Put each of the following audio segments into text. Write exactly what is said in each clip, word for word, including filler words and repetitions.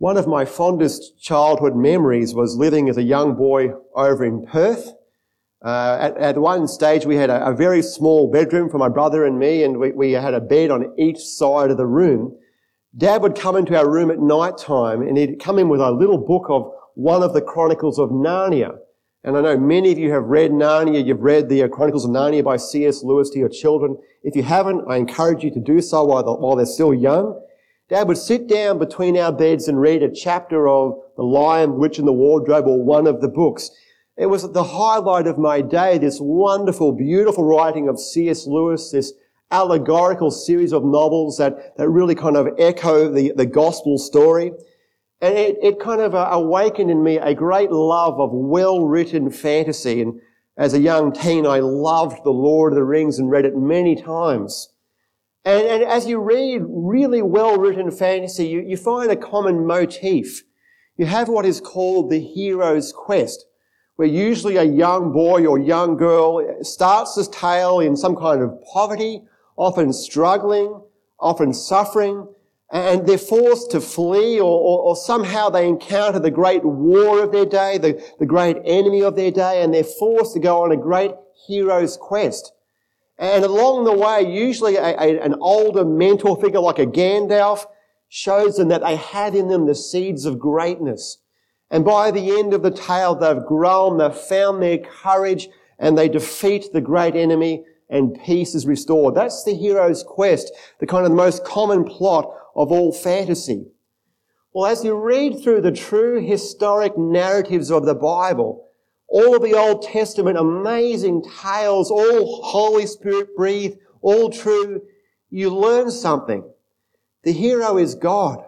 One of my fondest childhood memories was living as a young boy over in Perth. Uh, at, at one stage, we had a, a very small bedroom for my brother and me, and we, we had a bed on each side of the room. Dad would come into our room at night time, and he'd come in with a little book of one of the Chronicles of Narnia. And I know many of you have read Narnia. You've read the Chronicles of Narnia by C S Lewis to your children. If you haven't, I encourage you to do so while, the, while they're still young. Dad would sit down between our beds and read a chapter of The Lion, Witch and the Wardrobe, or one of the books. It was the highlight of my day, this wonderful, beautiful writing of C S Lewis, this allegorical series of novels that, that really kind of echo the, the gospel story. And it, it kind of uh, awakened in me a great love of well-written fantasy. And as a young teen, I loved The Lord of the Rings and read it many times. And, and as you read really well-written fantasy, you, you find a common motif. You have what is called the hero's quest, where usually a young boy or young girl starts his tale in some kind of poverty, often struggling, often suffering, and they're forced to flee, or, or, or somehow they encounter the great war of their day, the, the great enemy of their day, and they're forced to go on a great hero's quest. And along the way, usually a, a, an older mentor figure like a Gandalf shows them that they have in them the seeds of greatness. And by the end of the tale, they've grown, they've found their courage, and they defeat the great enemy, and peace is restored. That's the hero's quest, the kind of the most common plot of all fantasy. Well, as you read through the true historic narratives of the Bible, all of the Old Testament amazing tales, all Holy Spirit breathed, all true, you learn something. The hero is God.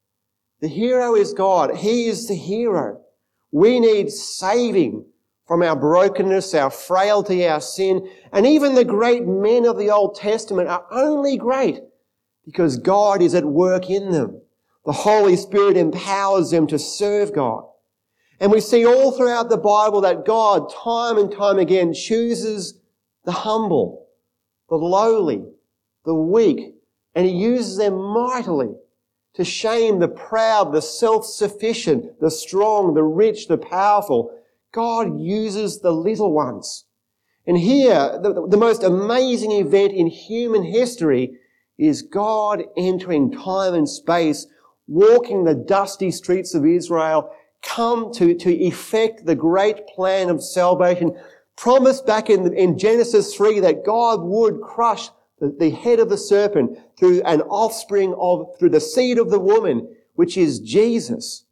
The hero is God. He is the hero. We need saving from our brokenness, our frailty, our sin. And even the great men of the Old Testament are only great because God is at work in them. The Holy Spirit empowers them to serve God. And we see all throughout the Bible that God, time and time again, chooses the humble, the lowly, the weak, and He uses them mightily to shame the proud, the self-sufficient, the strong, the rich, the powerful. God uses the little ones. And here, the, the most amazing event in human history is God entering time and space, walking the dusty streets of Israel, come to, to effect the great plan of salvation, promised back in, in Genesis three that God would crush the, the head of the serpent through an offspring of, through the seed of the woman, which is Jesus.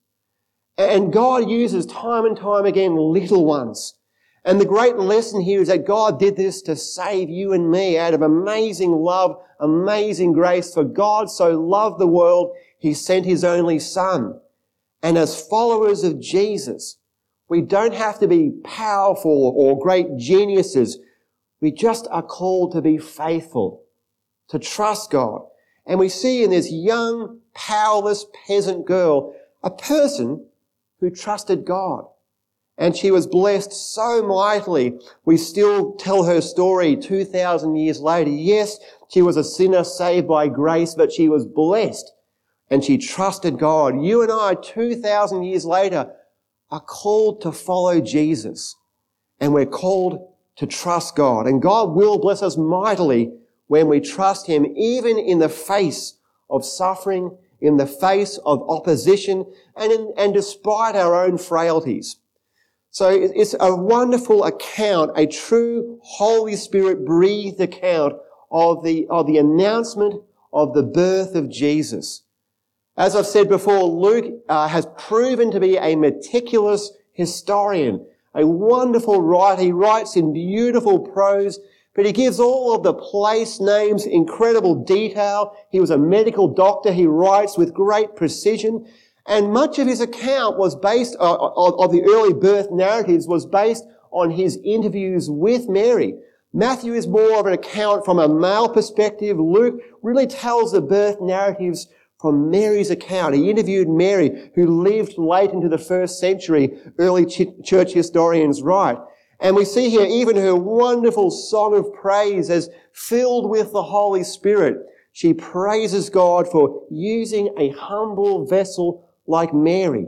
And God uses time and time again little ones. And the great lesson here is that God did this to save you and me out of amazing love, amazing grace. For God so loved the world, He sent His only Son. And as followers of Jesus, we don't have to be powerful or great geniuses. We just are called to be faithful, to trust God. And we see in this young, powerless peasant girl a person who trusted God. And she was blessed so mightily. We still tell her story two thousand years later. Yes, she was a sinner saved by grace, but she was blessed. And she trusted God. You and I, two thousand years later, are called to follow Jesus. And we're called to trust God. And God will bless us mightily when we trust Him, even in the face of suffering, in the face of opposition, and, in, and despite our own frailties. So it's a wonderful account, a true Holy Spirit breathed account of the, of the announcement of the birth of Jesus. As I've said before, Luke uh, has proven to be a meticulous historian, a wonderful writer. He writes in beautiful prose, but he gives all of the place names incredible detail. He was a medical doctor. He writes with great precision. And much of his account was based, uh, of, of the early birth narratives, was based on his interviews with Mary. Matthew is more of an account from a male perspective. Luke really tells the birth narratives from Mary's account. He interviewed Mary, who lived late into the first century, early ch- church historians write. And we see here even her wonderful song of praise as filled with the Holy Spirit. She praises God for using a humble vessel like Mary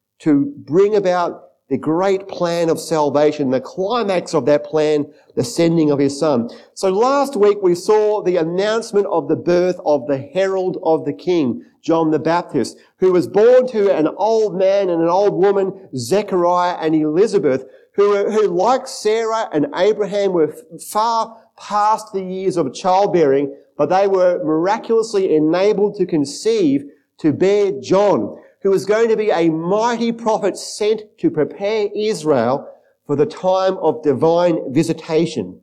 to bring about the great plan of salvation, the climax of that plan, the sending of his son. So last week we saw the announcement of the birth of the herald of the king, John the Baptist, who was born to an old man and an old woman, Zechariah and Elizabeth, who, who like Sarah and Abraham were far past the years of childbearing, but they were miraculously enabled to conceive, to bear John, who was going to be a mighty prophet sent to prepare Israel for the time of divine visitation.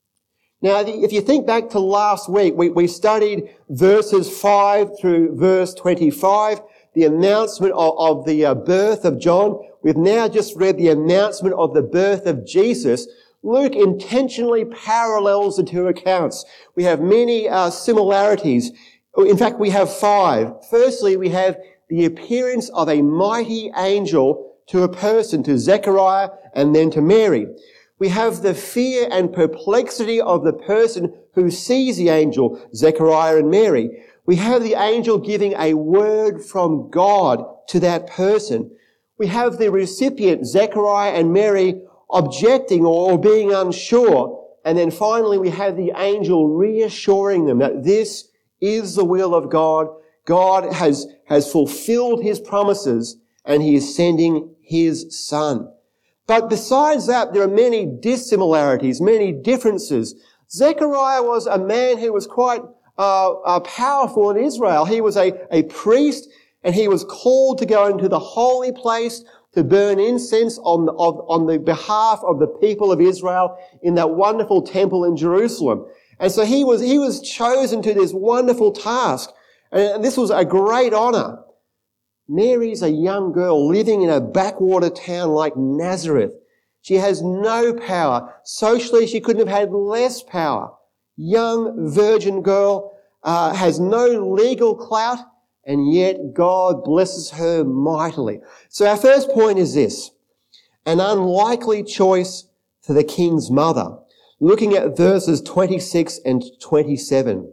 Now, if you think back to last week, we, we studied verses five through verse twenty-five, the announcement of, of the uh, birth of John. We've now just read the announcement of the birth of Jesus. Luke intentionally parallels the two accounts. We have many uh, similarities. In fact, we have five. Firstly, we have the appearance of a mighty angel to a person, to Zechariah and then to Mary. We have the fear and perplexity of the person who sees the angel, Zechariah and Mary. We have the angel giving a word from God to that person. We have the recipient, Zechariah and Mary, objecting or being unsure. And then finally, we have the angel reassuring them that this is the will of God. God has, has fulfilled his promises and he is sending his son. But besides that, there are many dissimilarities, many differences. Zechariah was a man who was quite uh, uh, powerful in Israel. He was a, a priest and he was called to go into the holy place to burn incense on the, of, on the behalf of the people of Israel in that wonderful temple in Jerusalem. And so he was, he was chosen to this wonderful task. And this was a great honor. Mary's a young girl living in a backwater town like Nazareth. She has no power. Socially, she couldn't have had less power. Young virgin girl, uh, has no legal clout, and yet God blesses her mightily. So our first point is this: an unlikely choice for the king's mother. Looking at verses twenty-six and twenty-seven.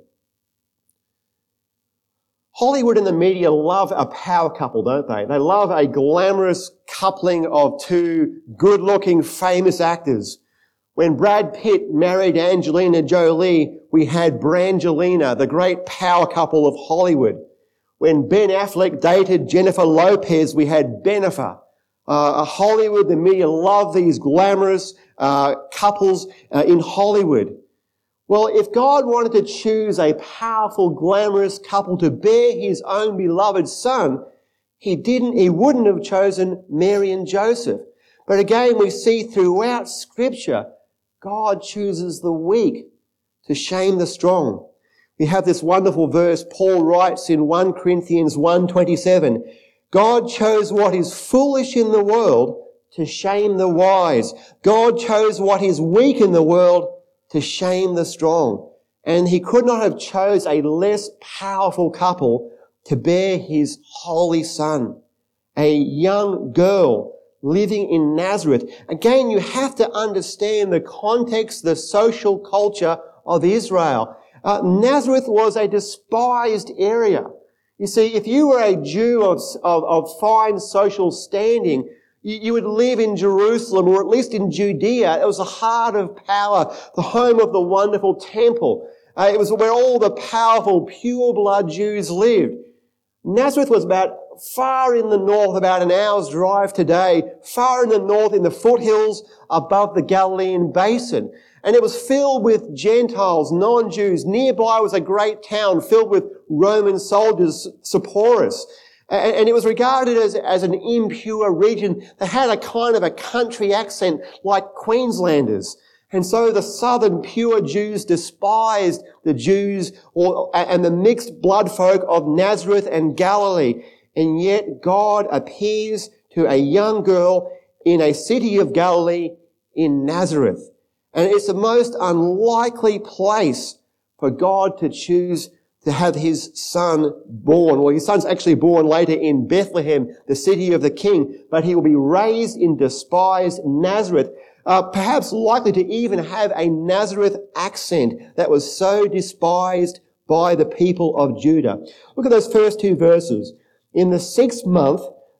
Hollywood and the media love a power couple, don't they? They love a glamorous coupling of two good-looking, famous actors. When Brad Pitt married Angelina Jolie, we had Brangelina, the great power couple of Hollywood. When Ben Affleck dated Jennifer Lopez, we had Bennifer. Uh, Hollywood, the media love these glamorous uh, couples uh, in Hollywood. Well, if God wanted to choose a powerful, glamorous couple to bear his own beloved son, he didn't, he wouldn't have chosen Mary and Joseph. But again, we see throughout Scripture, God chooses the weak to shame the strong. We have this wonderful verse Paul writes in First Corinthians one twenty-seven. God chose what is foolish in the world to shame the wise. God chose what is weak in the world to shame the strong. And he could not have chose a less powerful couple to bear his holy son. A young girl living in Nazareth. Again, you have to understand the context, the social culture of Israel. Uh, Nazareth was a despised area. You see, if you were a Jew of, of, of fine social standing, you, you would live in Jerusalem, or at least in Judea. It was the heart of power, the home of the wonderful temple. Uh, it was where all the powerful, pure-blood Jews lived. Nazareth was about far in the north, about an hour's drive today, far in the north in the foothills above the Galilean basin. And it was filled with Gentiles, non-Jews. Nearby was a great town filled with Roman soldiers, Sepphoris. And it was regarded as, as an impure region that had a kind of a country accent like Queenslanders. And so the southern pure Jews despised the Jews or, and the mixed blood folk of Nazareth and Galilee. And yet God appears to a young girl in a city of Galilee in Nazareth. And it's the most unlikely place for God to choose to have his son born. Well, his son's actually born later in Bethlehem, the city of the king, but he will be raised in despised Nazareth, uh, perhaps likely to even have a Nazareth accent that was so despised by the people of Judah. Look at those first two verses. In the sixth month,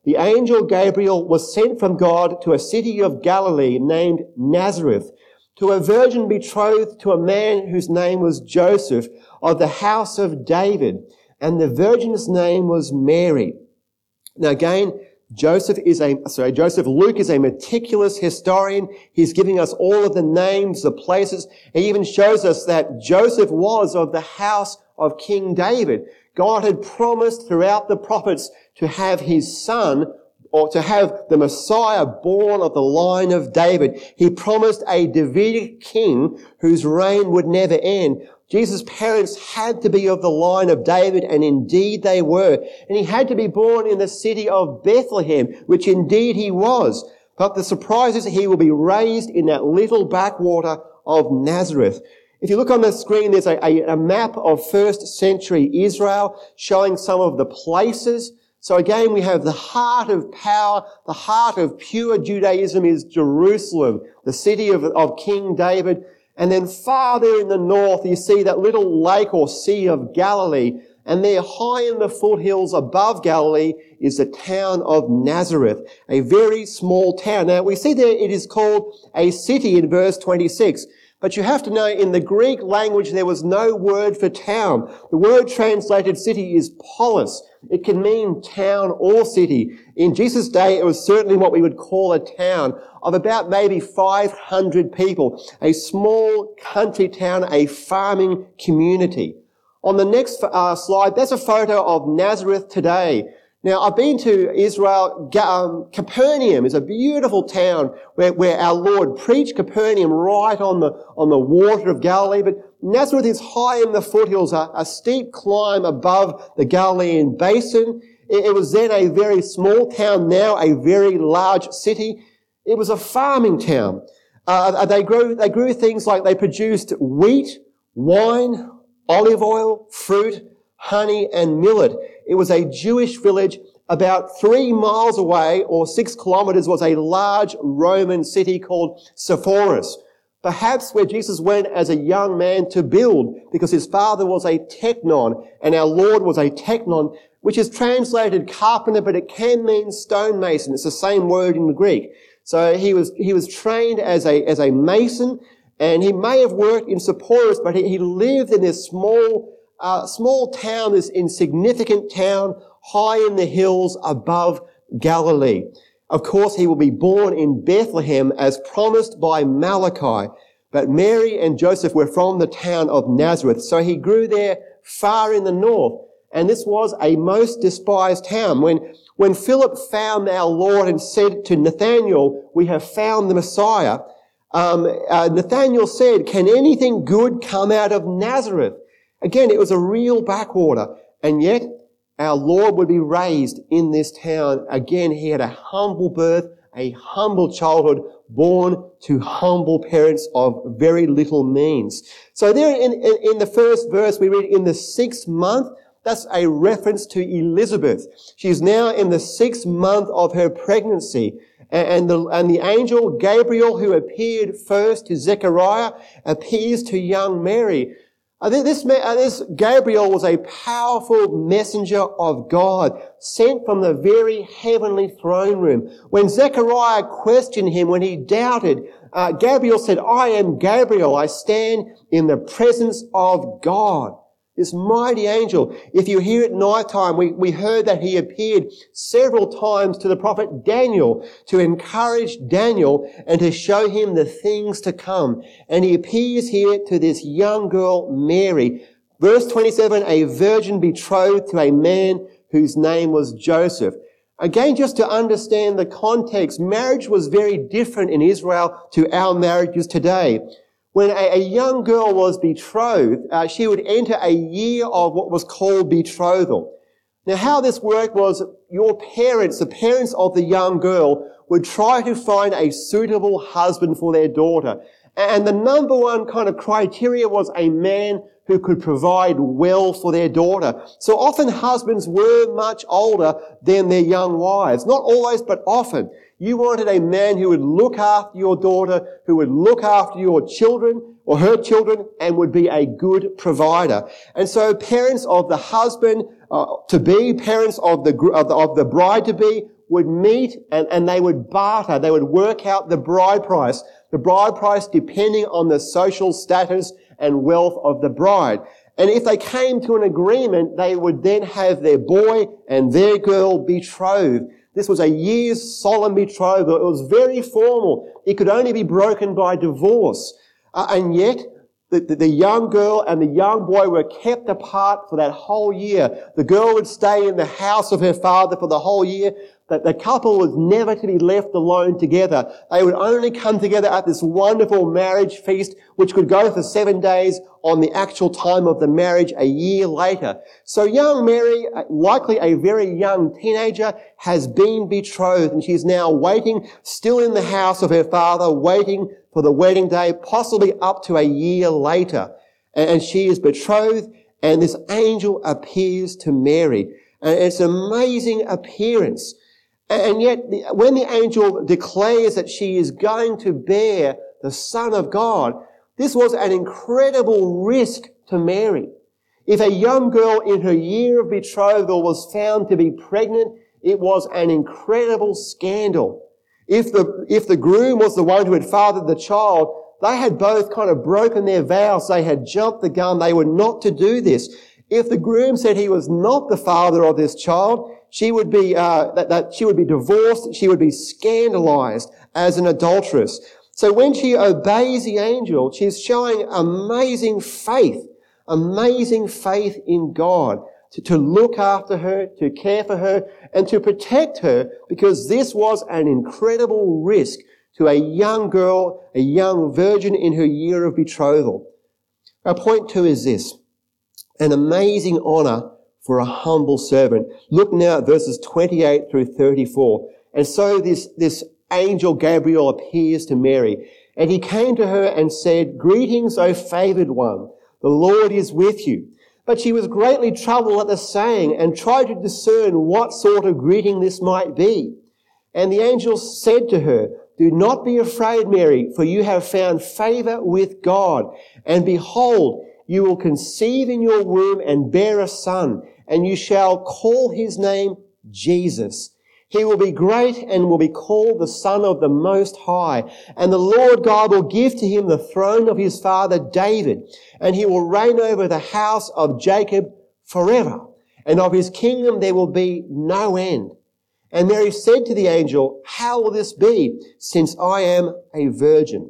the angel Gabriel was sent from God to a city of Galilee named Nazareth, to a virgin betrothed to a man whose name was Joseph, of the house of David, and the virgin's name was Mary. Now again, Joseph is a, sorry, Joseph, Luke is a meticulous historian. He's giving us all of the names, the places. He even shows us that Joseph was of the house of King David. God had promised throughout the prophets to have his son, or to have the Messiah born of the line of David. He promised a Davidic king whose reign would never end. Jesus' parents had to be of the line of David, and indeed they were. And he had to be born in the city of Bethlehem, which indeed he was. But the surprise is he will be raised in that little backwater of Nazareth. If you look on the screen, there's a, a, a map of first century Israel showing some of the places. So again, we have the heart of power, the heart of pure Judaism is Jerusalem, the city of, of King David. And then farther in the north, you see that little lake or sea of Galilee. And there, high in the foothills above Galilee, is the town of Nazareth, a very small town. Now, we see there it is called a city in verse twenty-six. But you have to know, in the Greek language, there was no word for town. The word translated city is polis. It can mean town or city. In Jesus' day, it was certainly what we would call a town of about maybe five hundred people, a small country town, a farming community. On the next uh, slide, there's a photo of Nazareth today. Now, I've been to Israel. Um, Capernaum is a beautiful town where, where our Lord preached. Capernaum right on the, on the water of Galilee. But Nazareth is high in the foothills, a, a steep climb above the Galilean basin. It, it was then a very small town, now a very large city. It was a farming town. Uh, they grew, they grew things like they produced wheat, wine, olive oil, fruit, honey, and millet. It was a Jewish village. About three miles away, or six kilometers, was a large Roman city called Sepphoris. Perhaps where Jesus went as a young man to build, because his father was a teknon, and our Lord was a teknon, which is translated carpenter, but it can mean stonemason. It's the same word in the Greek. So he was, he was trained as a, as a mason, and he may have worked in Sepphoris, but he, he lived in this small Uh, small town, this insignificant town, high in the hills above Galilee. Of course, he will be born in Bethlehem as promised by Malachi. But Mary and Joseph were from the town of Nazareth, so he grew there far in the north. And this was a most despised town. When, when Philip found our Lord and said to Nathanael, "We have found the Messiah," um, uh, Nathanael said, "Can anything good come out of Nazareth?" Again, it was a real backwater, and yet our Lord would be raised in this town. Again, he had a humble birth, a humble childhood, born to humble parents of very little means. So there in, in, in the first verse, we read, in the sixth month, that's a reference to Elizabeth. She's now in the sixth month of her pregnancy. And the, and the angel Gabriel, who appeared first to Zechariah, appears to young Mary. Uh, this, uh, this Gabriel was a powerful messenger of God, sent from the very heavenly throne room. When Zechariah questioned him, when he doubted, uh, Gabriel said, "I am Gabriel. I stand in the presence of God." This mighty angel. If you hear at night time, we, we heard that he appeared several times to the prophet Daniel to encourage Daniel and to show him the things to come. And he appears here to this young girl, Mary. Verse twenty-seven, a virgin betrothed to a man whose name was Joseph. Again, just to understand the context, marriage was very different in Israel to our marriages today. When a, a young girl was betrothed, uh, she would enter a year of what was called betrothal. Now, how this worked was your parents, the parents of the young girl, would try to find a suitable husband for their daughter. And the number one kind of criteria was a man who could provide well for their daughter. So often husbands were much older than their young wives. Not always, but often. You wanted a man who would look after your daughter, who would look after your children or her children, and would be a good provider. And so parents of the husband uh, to be, parents of the, of the of the bride to be, would meet and, and they would barter. They would work out the bride price. The bride price depending on the social status and wealth of the bride. And if they came to an agreement, they would then have their boy and their girl betrothed. This was a year's solemn betrothal. It was very formal. It could only be broken by divorce. Uh, and yet, the, the, the young girl and the young boy were kept apart for that whole year. The girl would stay in the house of her father for the whole year. That the couple was never to be left alone together. They would only come together at this wonderful marriage feast, which could go for seven days on the actual time of the marriage a year later. So young Mary, likely a very young teenager, has been betrothed, and she's now waiting, still in the house of her father, waiting for the wedding day, possibly up to a year later. And she is betrothed, and this angel appears to Mary. And it's an amazing appearance. And yet, when the angel declares that she is going to bear the Son of God, this was an incredible risk to Mary. If a young girl in her year of betrothal was found to be pregnant, it was an incredible scandal. If the, if the groom was the one who had fathered the child, they had both kind of broken their vows. They had jumped the gun. They were not to do this. If the groom said he was not the father of this child, she would be, uh, that, that she would be divorced. She would be scandalized as an adulteress. So when she obeys the angel, she's showing amazing faith, amazing faith in God to, to look after her, to care for her, and to protect her, because this was an incredible risk to a young girl, a young virgin in her year of betrothal. Our point two is this: an amazing honor for a humble servant. Look now at verses twenty-eight through thirty-four. And so this, this angel Gabriel appears to Mary, and he came to her and said, "Greetings, O favored one, the Lord is with you." But she was greatly troubled at the saying and tried to discern what sort of greeting this might be. And the angel said to her, "Do not be afraid, Mary, for you have found favor with God. And behold, you will conceive in your womb and bear a son, and you shall call his name Jesus. He will be great and will be called the Son of the Most High. And the Lord God will give to him the throne of his father David, and he will reign over the house of Jacob forever. And of his kingdom there will be no end." And Mary said to the angel, "How will this be, since I am a virgin?"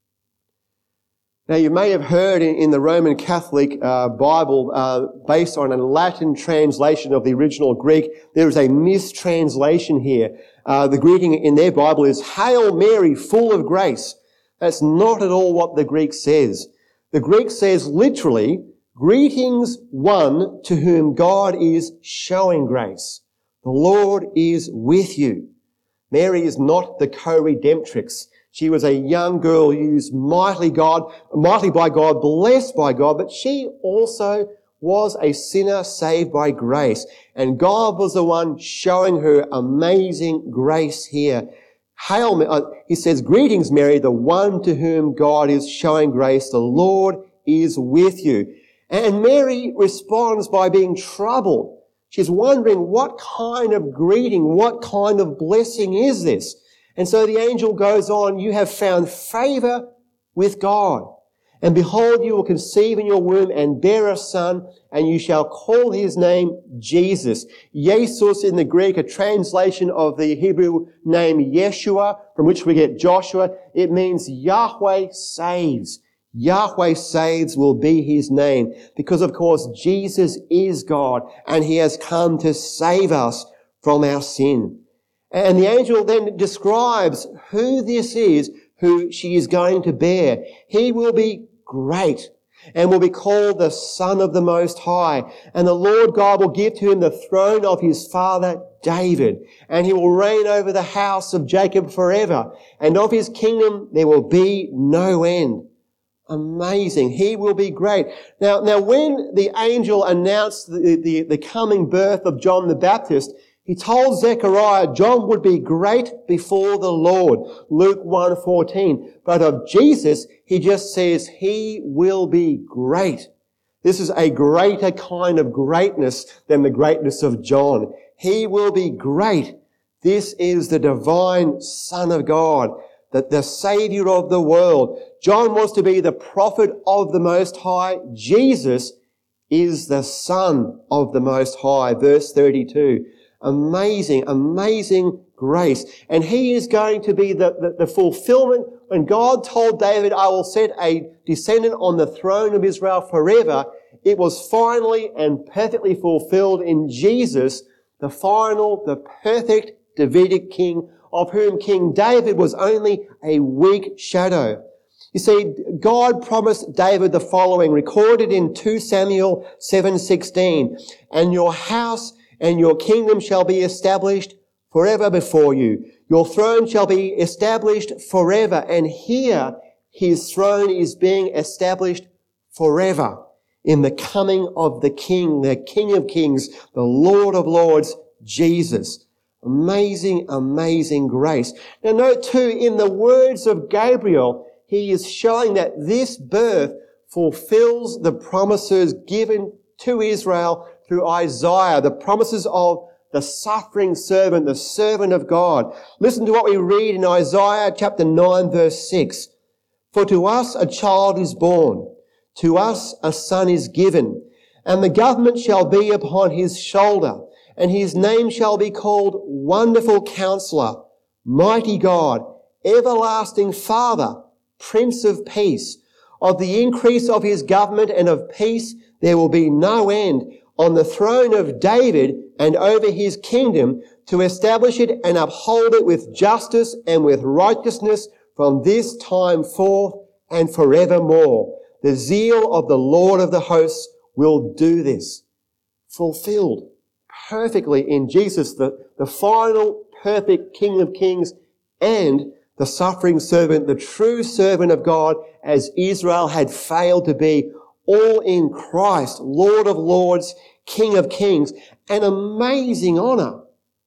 Now, you may have heard in, in the Roman Catholic uh, Bible, uh, based on a Latin translation of the original Greek, there is a mistranslation here. Uh, the greeting in their Bible is, "Hail Mary, full of grace." That's not at all what the Greek says. The Greek says literally, "Greetings, one to whom God is showing grace. The Lord is with you." Mary is not the co-redemptrix. She was a young girl used mightily God, mightily by God, blessed by God, but she also was a sinner saved by grace. And God was the one showing her amazing grace here. Hail, uh, he says, "Greetings, Mary, the one to whom God is showing grace. The Lord is with you." And Mary responds by being troubled. She's wondering, what kind of greeting, what kind of blessing is this? And so the angel goes on, "You have found favor with God. And behold, you will conceive in your womb and bear a son, and you shall call his name Jesus." Jesus in the Greek, a translation of the Hebrew name Yeshua, from which we get Joshua. It means Yahweh saves. Yahweh saves will be his name, because of course Jesus is God, and he has come to save us from our sin. And the angel then describes who this is who she is going to bear. He will be great and will be called the Son of the Most High. And the Lord God will give to him the throne of his father David. And he will reign over the house of Jacob forever. And of his kingdom there will be no end. Amazing. He will be great. Now, now when the angel announced the, the, the coming birth of John the Baptist, he told Zechariah John would be great before the Lord, Luke one fourteen. But of Jesus, he just says he will be great. This is a greater kind of greatness than the greatness of John. He will be great. This is the divine Son of God, the, the Saviour of the world. John was to be the prophet of the Most High. Jesus is the Son of the Most High. Verse thirty-two. Amazing, amazing grace. And he is going to be the, the, the fulfillment. When God told David, I will set a descendant on the throne of Israel forever, it was finally and perfectly fulfilled in Jesus, the final, the perfect Davidic king, of whom King David was only a weak shadow. You see, God promised David the following, recorded in Second Samuel seven sixteen, and your house and your kingdom shall be established forever before you. Your throne shall be established forever. And here his throne is being established forever in the coming of the King, the King of Kings, the Lord of Lords, Jesus. Amazing, amazing grace. Now note too, in the words of Gabriel, he is showing that this birth fulfills the promises given to Israel through Isaiah, the promises of the suffering servant, the servant of God. Listen to what we read in Isaiah chapter nine, verse six. For to us a child is born, to us a son is given, and the government shall be upon his shoulder, and his name shall be called Wonderful Counselor, Mighty God, Everlasting Father, Prince of Peace. Of the increase of his government and of peace there will be no end, on the throne of David and over his kingdom, to establish it and uphold it with justice and with righteousness from this time forth and forevermore. The zeal of the Lord of the hosts will do this. Fulfilled perfectly in Jesus, the, the final perfect King of Kings and the suffering servant, the true servant of God, as Israel had failed to be, all in Christ, Lord of Lords, King of Kings. An amazing honour.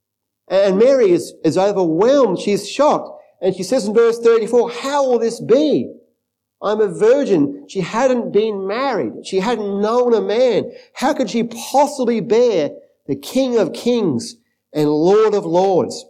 And Mary is, is overwhelmed. She's shocked. And she says in verse thirty-four, how will this be? I'm a virgin. She hadn't been married. She hadn't known a man. How could she possibly bear the King of Kings and Lord of Lords?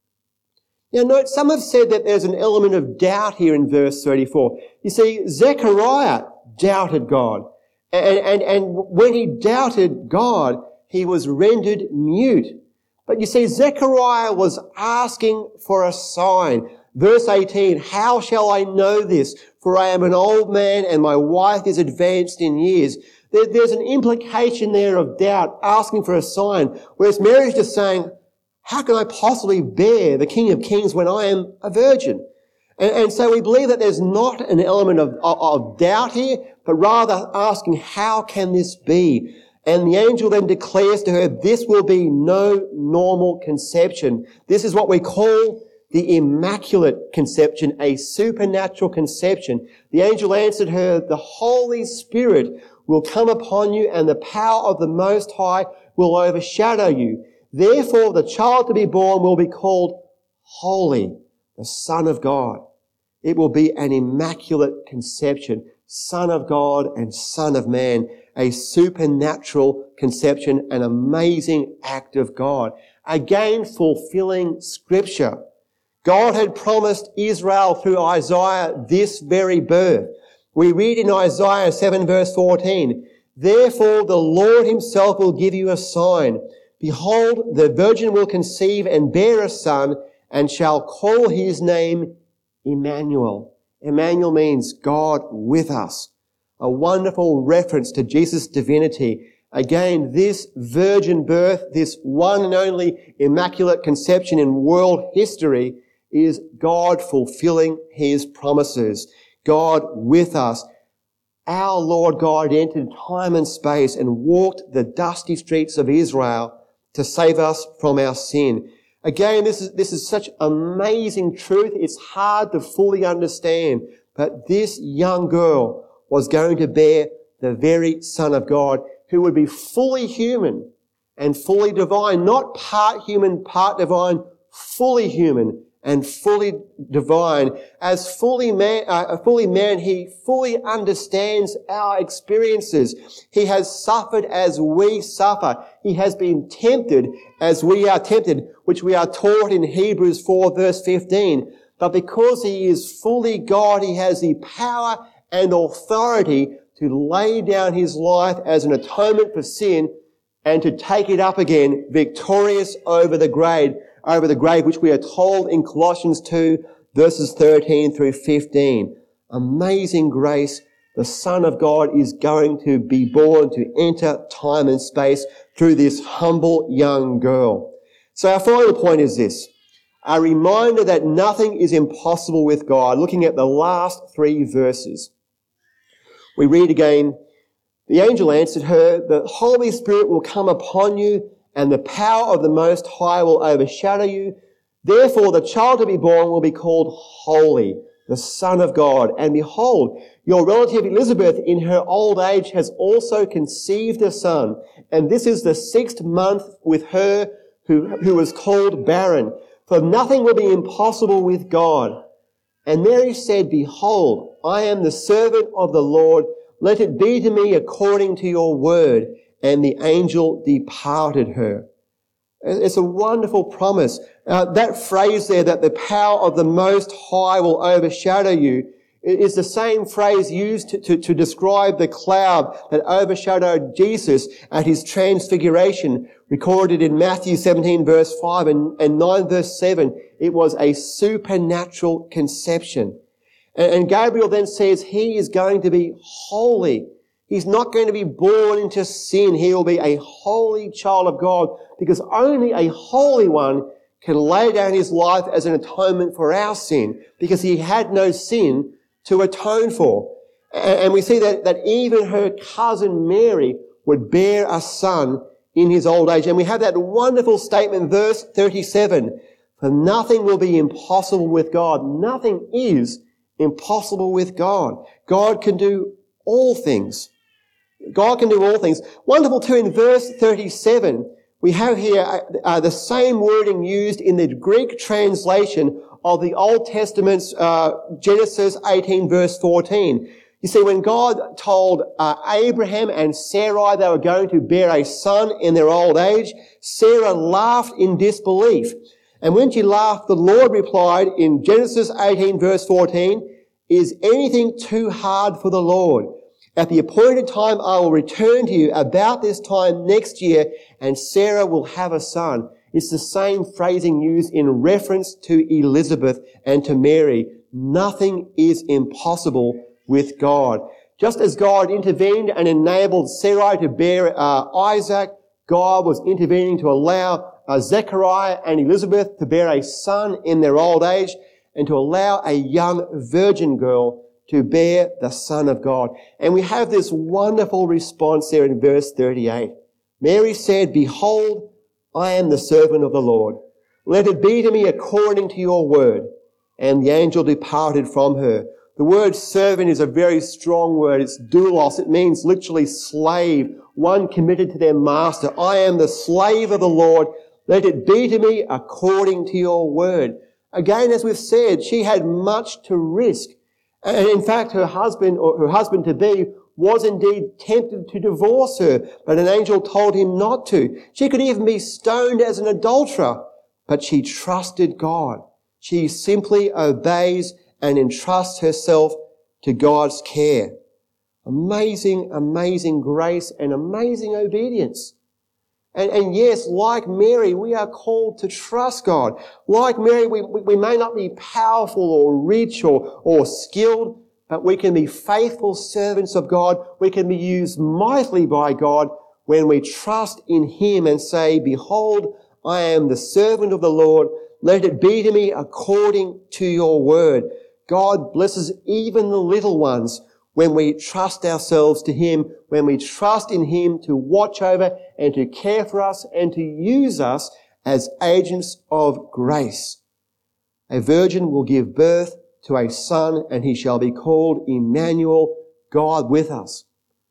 Now note, some have said that there's an element of doubt here in verse thirty-four. You see, Zechariah doubted God. And, and, and when he doubted God, he was rendered mute. But you see, Zechariah was asking for a sign. Verse eighteen, how shall I know this? For I am an old man and my wife is advanced in years. There, there's an implication there of doubt, asking for a sign. Whereas Mary's just saying, how can I possibly bear the King of Kings when I am a virgin? And, and so we believe that there's not an element of, of, of doubt here, but rather asking, how can this be? And the angel then declares to her, this will be no normal conception. This is what we call the Immaculate Conception, a supernatural conception. The angel answered her, the Holy Spirit will come upon you and the power of the Most High will overshadow you. Therefore, the child to be born will be called Holy, the Son of God. It will be an immaculate conception, Son of God and Son of Man, a supernatural conception, an amazing act of God. Again, fulfilling Scripture. God had promised Israel through Isaiah this very birth. We read in Isaiah seven verse fourteen, therefore the Lord himself will give you a sign. Behold, the virgin will conceive and bear a son and shall call his name Emmanuel. Emmanuel means God with us. A wonderful reference to Jesus' divinity. Again, this virgin birth, this one and only immaculate conception in world history is God fulfilling his promises. God with us. Our Lord God entered time and space and walked the dusty streets of Israel to save us from our sin. Again, this is, this is such amazing truth. It's hard to fully understand. But this young girl was going to bear the very Son of God, who would be fully human and fully divine, not part human, part divine, fully human and fully divine. As fully man, uh, fully man, he fully understands our experiences. He has suffered as we suffer. He has been tempted as we are tempted, which we are taught in Hebrews four verse fifteen. But because he is fully God, he has the power and authority to lay down his life as an atonement for sin and to take it up again, victorious over the grave, over the grave, which we are told in Colossians two verses thirteen through fifteen. Amazing grace. The Son of God is going to be born to enter time and space through this humble young girl. So our final point is this. A reminder that nothing is impossible with God. Looking at the last three verses. We read again, the angel answered her, the Holy Spirit will come upon you and the power of the Most High will overshadow you. Therefore the child to be born will be called Holy, the Son of God. And behold, your relative Elizabeth in her old age has also conceived a son. And this is the sixth month with her who, who was called barren. For nothing will be impossible with God. And Mary said, behold, I am the servant of the Lord. Let it be to me according to your word. And the angel departed her. It's a wonderful promise. Uh, that phrase there, that the power of the Most High will overshadow you, is the same phrase used to, to, to describe the cloud that overshadowed Jesus at his transfiguration, recorded in Matthew seventeen verse five and, and nine verse seven. It was a supernatural conception. And, and Gabriel then says he is going to be holy. He's not going to be born into sin. He will be a holy child of God, because only a holy one can lay down his life as an atonement for our sin, because he had no sin to atone for. And we see that, that even her cousin Mary would bear a son in his old age. And we have that wonderful statement, verse thirty-seven, for nothing will be impossible with God. Nothing is impossible with God. God can do all things. God can do all things. Wonderful too, in verse thirty-seven, we have here uh, the same wording used in the Greek translation of the Old Testament's uh, Genesis eighteen verse fourteen. You see, when God told uh, Abraham and Sarai they were going to bear a son in their old age, Sarah laughed in disbelief. And when she laughed, the Lord replied in Genesis eighteen verse fourteen, is anything too hard for the Lord? At the appointed time I will return to you about this time next year, and Sarah will have a son. It's the same phrasing used in reference to Elizabeth and to Mary. Nothing is impossible with God. Just as God intervened and enabled Sarai to bear uh, Isaac, God was intervening to allow uh, Zechariah and Elizabeth to bear a son in their old age, and to allow a young virgin girl to bear the Son of God. And we have this wonderful response there in verse thirty-eight. Mary said, behold, I am the servant of the Lord. Let it be to me according to your word. And the angel departed from her. The word servant is a very strong word. It's doulos. It means literally slave, one committed to their master. I am the slave of the Lord. Let it be to me according to your word. Again, as we've said, she had much to risk. And in fact, her husband or her husband-to-be was indeed tempted to divorce her, but an angel told him not to. She could even be stoned as an adulterer, but she trusted God. She simply obeys and entrusts herself to God's care. Amazing, amazing grace and amazing obedience. And, and yes, like Mary, we are called to trust God. Like Mary, we, we may not be powerful or rich or, or skilled, but we can be faithful servants of God. We can be used mightily by God when we trust in Him and say, behold, I am the servant of the Lord. Let it be to me according to your word. God blesses even the little ones when we trust ourselves to Him, when we trust in Him to watch over and to care for us and to use us as agents of grace. A virgin will give birth to a son, and he shall be called Emmanuel, God with us.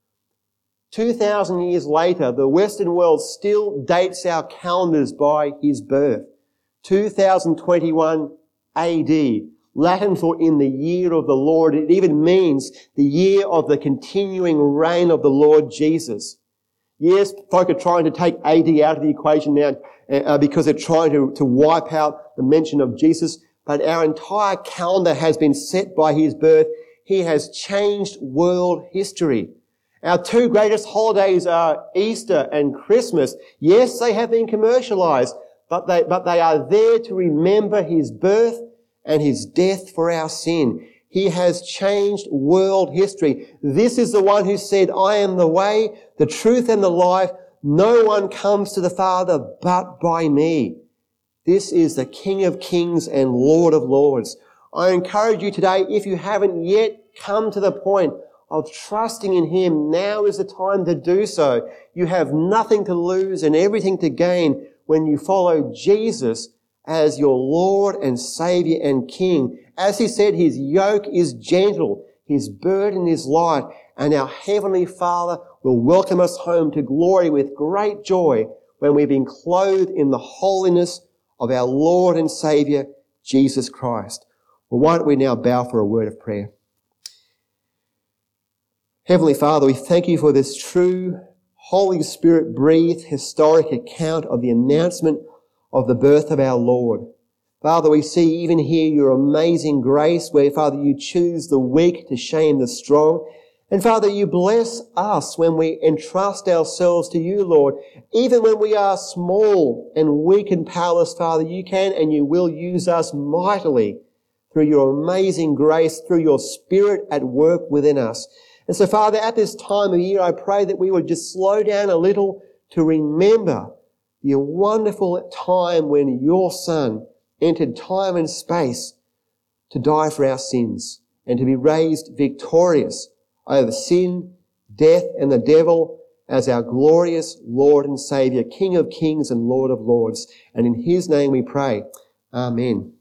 Two thousand years later, the Western world still dates our calendars by his birth. two thousand twenty-one A D, Latin for in the year of the Lord. It even means the year of the continuing reign of the Lord Jesus. Yes, folk are trying to take A D out of the equation now uh, because they're trying to, to wipe out the mention of Jesus. But our entire calendar has been set by his birth. He has changed world history. Our two greatest holidays are Easter and Christmas. Yes, they have been commercialized, but they, but they are there to remember his birth and his death for our sin. He has changed world history. This is the one who said, I am the way, the truth, and the life. No one comes to the Father but by me. This is the King of Kings and Lord of Lords. I encourage you today, if you haven't yet come to the point of trusting in him, now is the time to do so. You have nothing to lose and everything to gain when you follow Jesus as your Lord and Saviour and King. As he said, his yoke is gentle, his burden is light, and our Heavenly Father will welcome us home to glory with great joy when we've been clothed in the holiness of our Lord and Saviour, Jesus Christ. Well, why don't we now bow for a word of prayer? Heavenly Father, we thank you for this true, Holy Spirit-breathed historic account of the announcement of the birth of our Lord. Father, we see even here your amazing grace where, Father, you choose the weak to shame the strong. And Father, you bless us when we entrust ourselves to you, Lord. Even when we are small and weak and powerless, Father, you can and you will use us mightily through your amazing grace, through your Spirit at work within us. And so, Father, at this time of year, I pray that we would just slow down a little to remember the wonderful time when your Son entered time and space to die for our sins and to be raised victorious over sin, death, and the devil as our glorious Lord and Saviour, King of Kings and Lord of Lords. And in his name we pray. Amen.